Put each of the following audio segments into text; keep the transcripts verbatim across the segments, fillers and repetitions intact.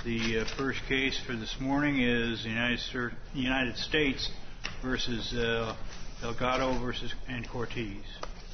The uh, first case for this morning is the United, Sir, United States versus uh, Delgado versus and Cortez.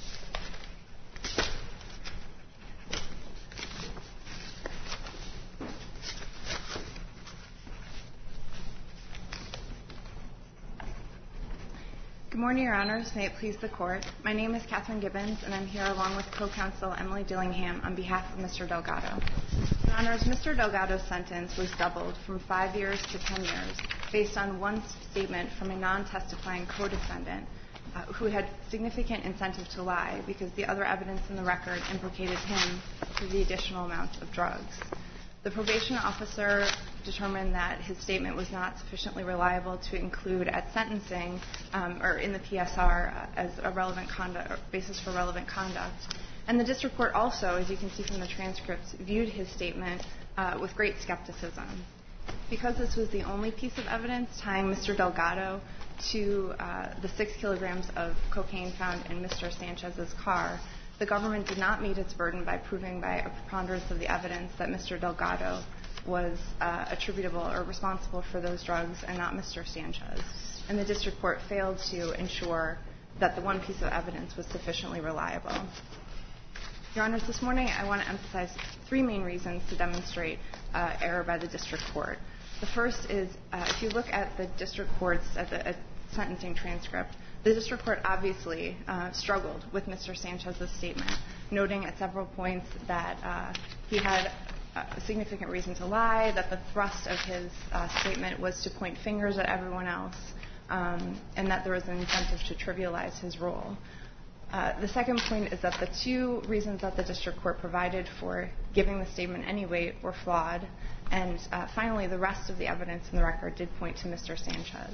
Good morning, Your Honors. May it please the Court. My name is Catherine Gibbons, and I'm here along with co-counsel Emily Dillingham on behalf of Mister Delgado. Your Honors, Mister Delgado's sentence was doubled from five years to ten years based on one statement from a non-testifying co-defendant uh, who had significant incentive to lie because the other evidence in the record implicated him for the additional amounts of drugs. The probation officer determined that his statement was not sufficiently reliable to include at sentencing um, or in the P S R uh, as a relevant conduct or basis for relevant conduct. And the district court also, as you can see from the transcripts, viewed his statement uh, with great skepticism. Because this was the only piece of evidence tying Mister Delgado to uh, the six kilograms of cocaine found in Mister Sanchez's car, the government did not meet its burden by proving by a preponderance of the evidence that Mister Delgado was uh, attributable or responsible for those drugs and not Mister Sanchez. And the district court failed to ensure that the one piece of evidence was sufficiently reliable. Your Honors, this morning I want to emphasize three main reasons to demonstrate uh, error by the district court. The first is uh, if you look at the district court's at the at sentencing transcript, the district court obviously uh, struggled with Mister Sanchez's statement, noting at several points that uh, he had a significant reason to lie, that the thrust of his uh, statement was to point fingers at everyone else, um, and that there was an incentive to trivialize his role. Uh, the second point is that the two reasons that the district court provided for giving the statement any weight were flawed, and uh, finally, the rest of the evidence in the record did point to Mister Sanchez.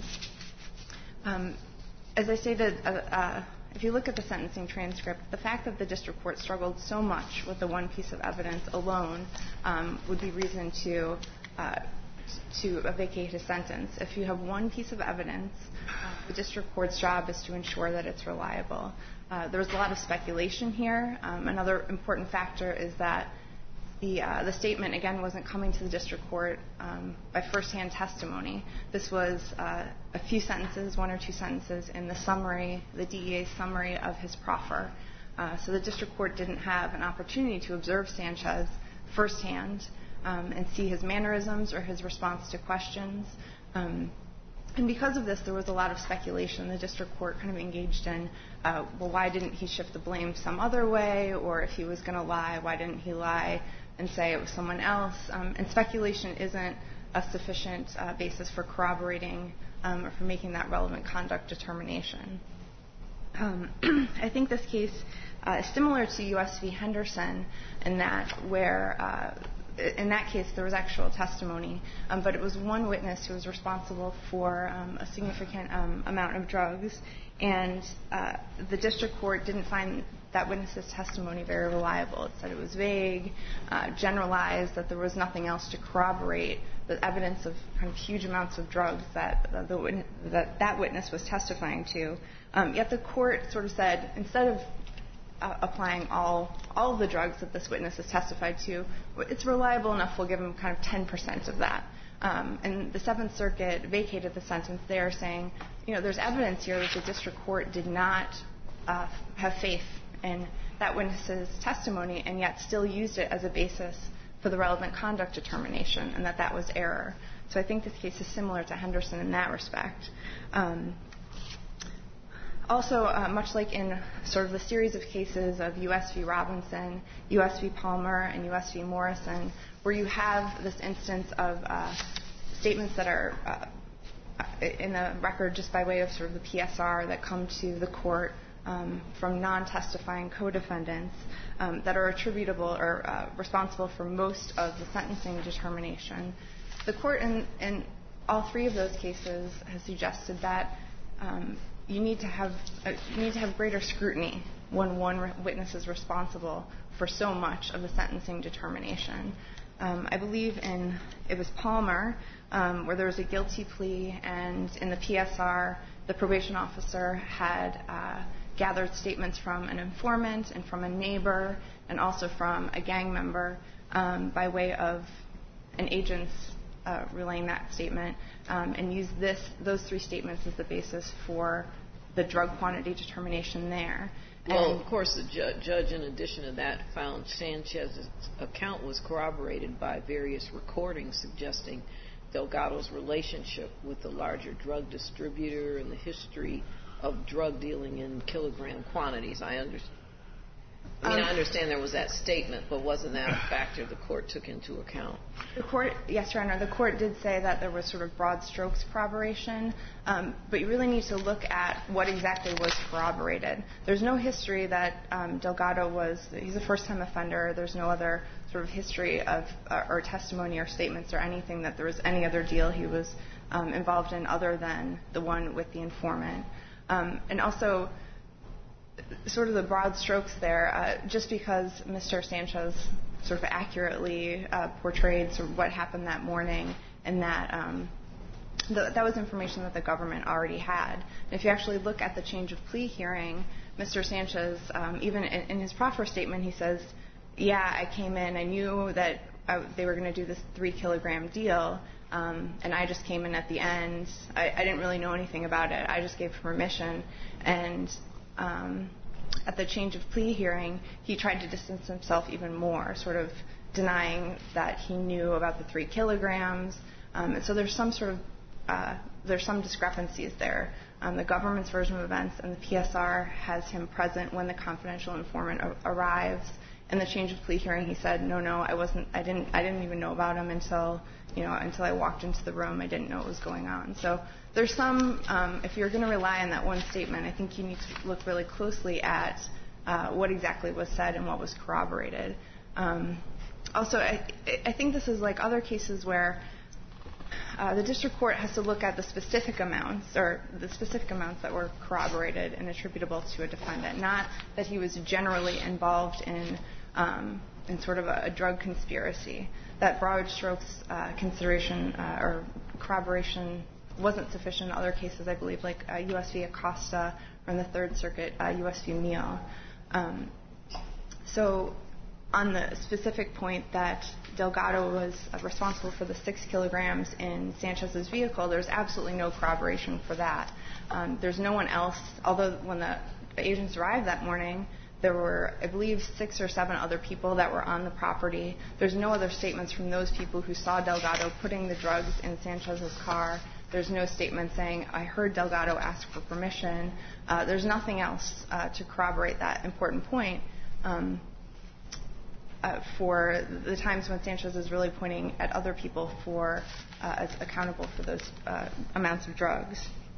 Um, as I stated, uh, uh, if you look at the sentencing transcript, the fact that the district court struggled so much with the one piece of evidence alone um, would be reason to uh, to vacate his sentence. If you have one piece of evidence, uh, the district court's job is to ensure that it's reliable. Uh, there was a lot of speculation here. Um, another important factor is that the uh, the statement, again, wasn't coming to the district court um, by firsthand testimony. This was uh, a few sentences, one or two sentences in the summary, the D E A summary of his proffer. Uh, so the district court didn't have an opportunity to observe Sanchez firsthand um, and see his mannerisms or his response to questions. Um, and because of this, there was a lot of speculation. The district court kind of engaged in, uh, well, why didn't he shift the blame some other way? Or if he was going to lie, why didn't he lie and say it was someone else? Um, and speculation isn't a sufficient uh, basis for corroborating um, or for making that relevant conduct determination. Um, I think this case uh, is similar to U S v Henderson in that where uh, in that case there was actual testimony, um, but it was one witness who was responsible for um, a significant um, amount of drugs, and uh, the district court didn't find that witness's testimony very reliable. It said it was vague, uh, generalized, that there was nothing else to corroborate the evidence of kind of huge amounts of drugs that uh, the witness, that, that witness was testifying to. Um, yet the court sort of said, instead of uh, applying all all of the drugs that this witness has testified to, it's reliable enough, we'll give him kind of ten percent of that. Um, and the Seventh Circuit vacated the sentence there, saying, you know, there's evidence here that the district court did not uh, have faith in that witness's testimony and yet still used it as a basis for the relevant conduct determination, and that that was error. So I think this case is similar to Henderson in that respect. Um, also, uh, much like in sort of the series of cases of U S v Robinson, U S v Palmer, and U S v Morrison, where you have this instance of uh, statements that are uh, in the record just by way of sort of the P S R that come to the court Um, from non-testifying co-defendants um, that are attributable or uh, responsible for most of the sentencing determination. The court in, in all three of those cases has suggested that um, you need to have uh, you need to have greater scrutiny when one re- witness is responsible for so much of the sentencing determination. Um, I believe in it was Palmer um, where there was a guilty plea, and in the P S R the probation officer had uh, gathered statements from an informant and from a neighbor and also from a gang member um, by way of and agents uh, relaying that statement, um, and used this those three statements as the basis for the drug quantity determination there. Well, and of course, the ju- judge, in addition to that, found Sanchez's account was corroborated by various recordings suggesting Delgado's relationship with the larger drug distributor and the history of drug dealing in kilogram quantities. I understand. I mean, um, I understand there was that statement, but wasn't that a factor the court took into account? The court, yes, Your Honor, the court did say that there was sort of broad strokes corroboration, um, but you really need to look at what exactly was corroborated. There's no history that um, Delgado was, he's a first-time offender. There's no other sort of history of, uh, or testimony or statements or anything that there was any other deal he was um, involved in other than the one with the informant. Um, and also, sort of the broad strokes there, uh, just because Mister Sanchez sort of accurately uh, portrayed sort of what happened that morning, and that um, the, that was information that the government already had. And if you actually look at the change of plea hearing, Mister Sanchez, um, even in, in his proffer statement, he says, yeah, I came in, I knew that I, they were going to do this three kilogram deal, um, and I just came in at the end. I, I didn't really know anything about it. I just gave permission. And Um, at the change of plea hearing, he tried to distance himself even more, sort of denying that he knew about the three kilograms. Um, and so there's some sort of uh, there's some discrepancies there. Um, the government's version of events and the P S R has him present when the confidential informant a- arrives. In the change of plea hearing, he said, "No, no, I wasn't. I didn't. I didn't even know about him until you know until I walked into the room. I didn't know what was going on." So there's some. Um, if you're going to rely on that one statement, I think you need to look really closely at uh, what exactly was said and what was corroborated. Um, also, I, I think this is like other cases where uh, the district court has to look at the specific amounts or the specific amounts that were corroborated and attributable to a defendant, not that he was generally involved in um, in sort of a, a drug conspiracy. That broad strokes uh, consideration uh, or corroboration wasn't sufficient in other cases, I believe, like uh, U S v. Acosta or in the Third Circuit, uh, U S v. Meehl. Um, so on the specific point that Delgado was uh, responsible for the six kilograms in Sanchez's vehicle, there's absolutely no corroboration for that. Um, there's no one else, although when the agents arrived that morning, there were, I believe, six or seven other people that were on the property. There's no other statements from those people who saw Delgado putting the drugs in Sanchez's car. There's no statement saying, I heard Delgado ask for permission. Uh, there's nothing else uh, to corroborate that important point um, uh, for the times when Sanchez is really pointing at other people for uh, as accountable for those uh, amounts of drugs.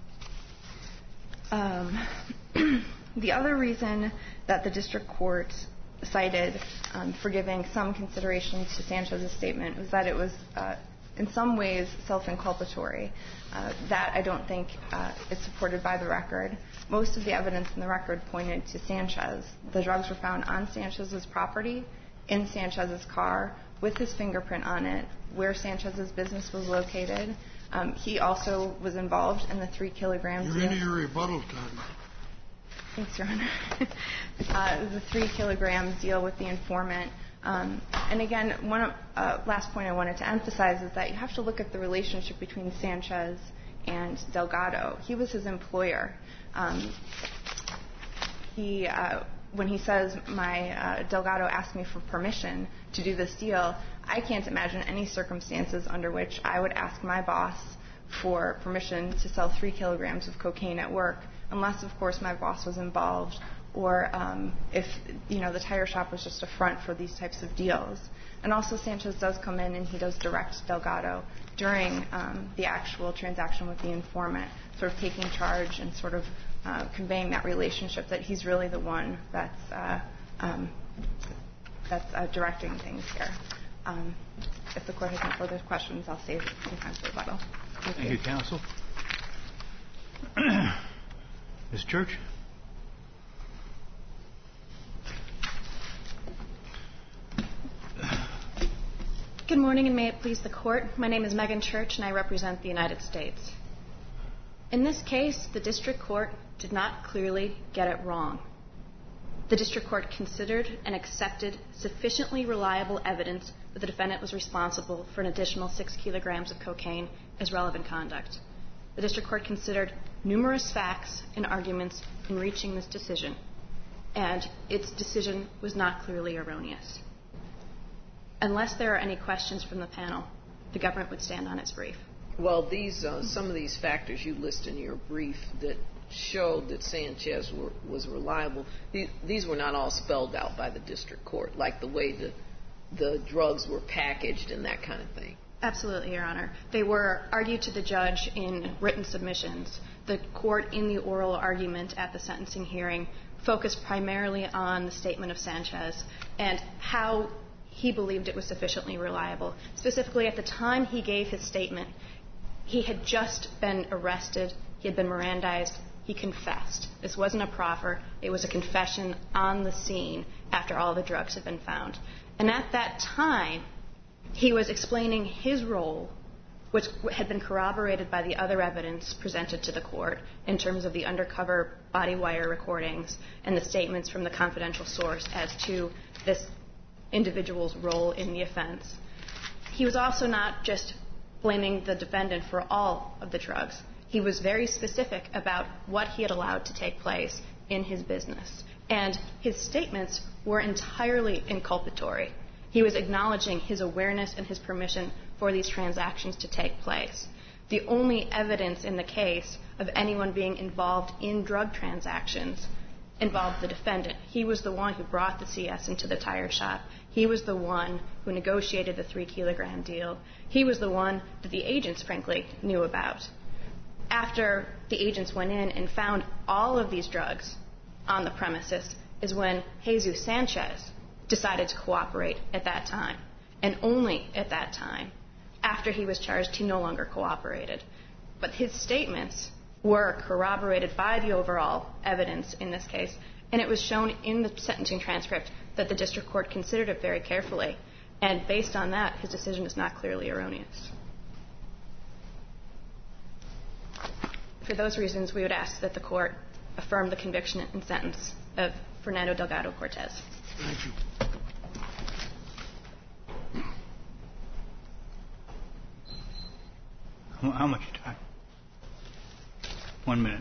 Um, the other reason that the district court cited um, for giving some consideration to Sanchez's statement was that it was uh, in some ways self-inculpatory. Uh, that I don't think uh, is supported by the record. Most of the evidence in the record pointed to Sanchez. The drugs were found on Sanchez's property, in Sanchez's car, with his fingerprint on it, where Sanchez's business was located. Um, he also was involved in the three kilograms. You're into your rebuttal time. Thanks, Your Honor. uh, the three kilogram deal with the informant. Um, and again, one of, uh, last point I wanted to emphasize is that you have to look at the relationship between Sanchez and Delgado. He was his employer. Um, he, uh, when he says, my uh, Delgado asked me for permission to do this deal, I can't imagine any circumstances under which I would ask my boss for permission to sell three kilograms of cocaine at work, unless, of course, my boss was involved, or um, if, you know, the tire shop was just a front for these types of deals. And also Sanchez does come in and he does direct Delgado during um, the actual transaction with the informant, sort of taking charge and sort of uh, conveying that relationship that he's really the one that's, uh, um, that's uh, directing things here. Um, if the court has no further questions, I'll save some time for rebuttal. Thank, Thank you, counsel. Miz Church? Good morning, and may it please the Court. My name is Megan Church, and I represent the United States. In this case, the district court did not clearly get it wrong. The district court considered and accepted sufficiently reliable evidence that the defendant was responsible for an additional six kilograms of cocaine as relevant conduct. The district court considered numerous facts and arguments in reaching this decision, and its decision was not clearly erroneous. Unless there are any questions from the panel, the government would stand on its brief. Well, these uh, some of these factors you list in your brief that showed that Sanchez were, was reliable, these, these were not all spelled out by the district court, like the way the, the drugs were packaged and that kind of thing. Absolutely, Your Honor. They were argued to the judge in written submissions. The court, in the oral argument at the sentencing hearing, focused primarily on the statement of Sanchez and how he believed it was sufficiently reliable. Specifically, at the time he gave his statement, he had just been arrested, he had been Mirandized, he confessed. This wasn't a proffer, it was a confession on the scene after all the drugs had been found. And at that time, he was explaining his role, which had been corroborated by the other evidence presented to the court in terms of the undercover body wire recordings and the statements from the confidential source as to this individual's role in the offense. He was also not just blaming the defendant for all of the drugs. He was very specific about what he had allowed to take place in his business. And his statements were entirely inculpatory. He was acknowledging his awareness and his permission for these transactions to take place. The only evidence in the case of anyone being involved in drug transactions involved the defendant. He was the one who brought the C S into the tire shop. He was the one who negotiated the three kilogram deal. He was the one that the agents, frankly, knew about. After the agents went in and found all of these drugs on the premises is when Jesus Sanchez decided to cooperate at that time. And only at that time, after he was charged, he no longer cooperated. But his statements were corroborated by the overall evidence in this case, and it was shown in the sentencing transcript that the district court considered it very carefully. And based on that, his decision is not clearly erroneous. For those reasons, we would ask that the court affirm the conviction and sentence of Fernando Delgado Cortez. Thank you. How much time? One minute.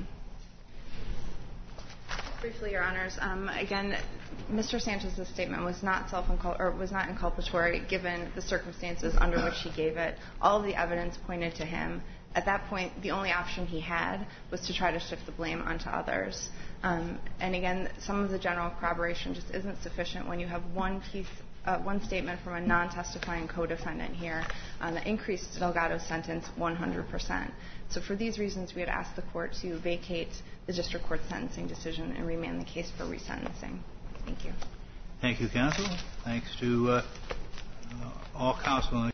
Briefly, Your Honors. Um, again, Mister Sanchez's statement was not self or was not inculpatory given the circumstances under which he gave it. All of the evidence pointed to him. At that point, the only option he had was to try to shift the blame onto others. Um, and again, some of the general corroboration just isn't sufficient when you have one piece, uh, one statement from a non-testifying co-defendant here um, that increased Delgado's sentence one hundred percent. So for these reasons, we would ask the court to vacate the district court's sentencing decision and remand the case for resentencing. Thank you. Thank you, counsel. Thanks to uh, all counsel.